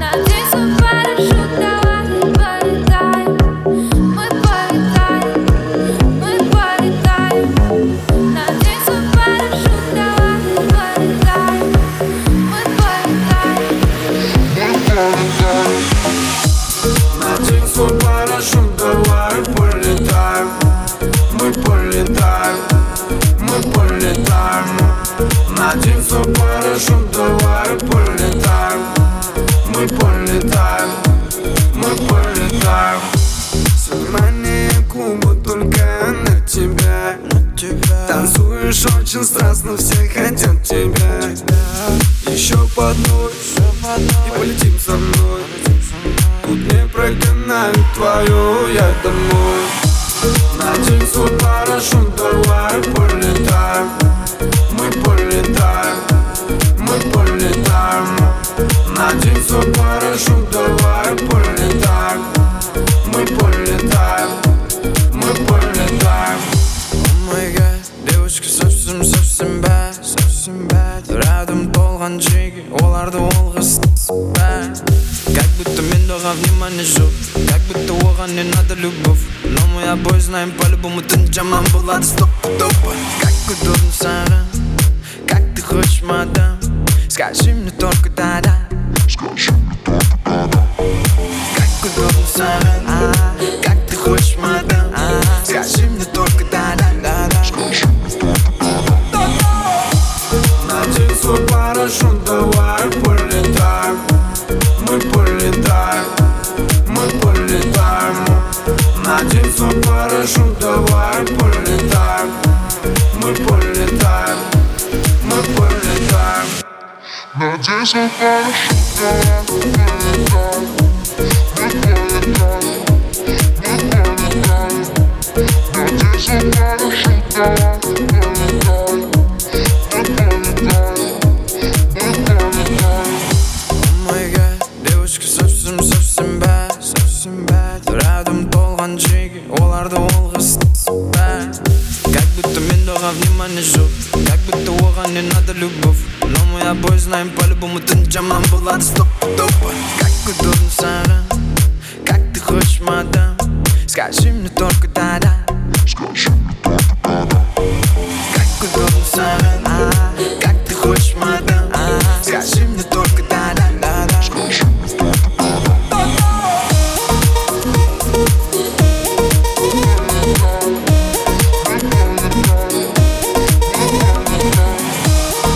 Надень свой парашют, давай полетаем. Мы полетаем, мы полетаем. Надень свой парашют, давай полетаем. Мы полетаем. Надень свой парашют, давай полетаем. Мы полетаем, мы полетаем. Надень свой парашют, давай полетаем. Мы полетаем, мы полетаем. Внимание клуба только на тебя. Танцуешь очень страстно, все хотят тебя. Еще по одной и полетим со мной. Тут не прогоняют твою, я домой. Надень свой парашют, давай полетаем. Мы полетаем, мы полетаем. Надень свой парашют, давай полетаем. Мы полетаем, мы полетаем. О май гад, девочка совсем bad. Рядом толған жеги, оларды олғыз bad. Как будто мен доға внимание жоқ, как будто оған не надо любовь. Но мы обои знаем по-любому түн жаман болады стопудово. Как удобно саған, как ты хочешь, мадам. Скажи мне только да-да. Как удобно саған, как ты хочешь, мадам. Скажи мне только да-да. Надень свой парашют, давай полетаем. Мы полетаем, мы полетаем. Надень свой парашют, давай полетаем. Мы полетаем, мы полетаем. Надень свой парашют, давай полетаем. Мы полетаем, мы полетаем. Надень свой парашют, давай полетаем. Мы полетаем, мы полетаем. О май гад, девочка совсем bad. Рядом толған жеги, оларды олғыз bad. Как будто мен доға внимание жоқ, как будто оған не надо любовь. Но мы обои знаем по-любому түн жаман болады стопудово. Как удобно саған, как ты хочешь, мадам. Скажи мне только да-да. Как удобно саған, как ты хочешь, мадам.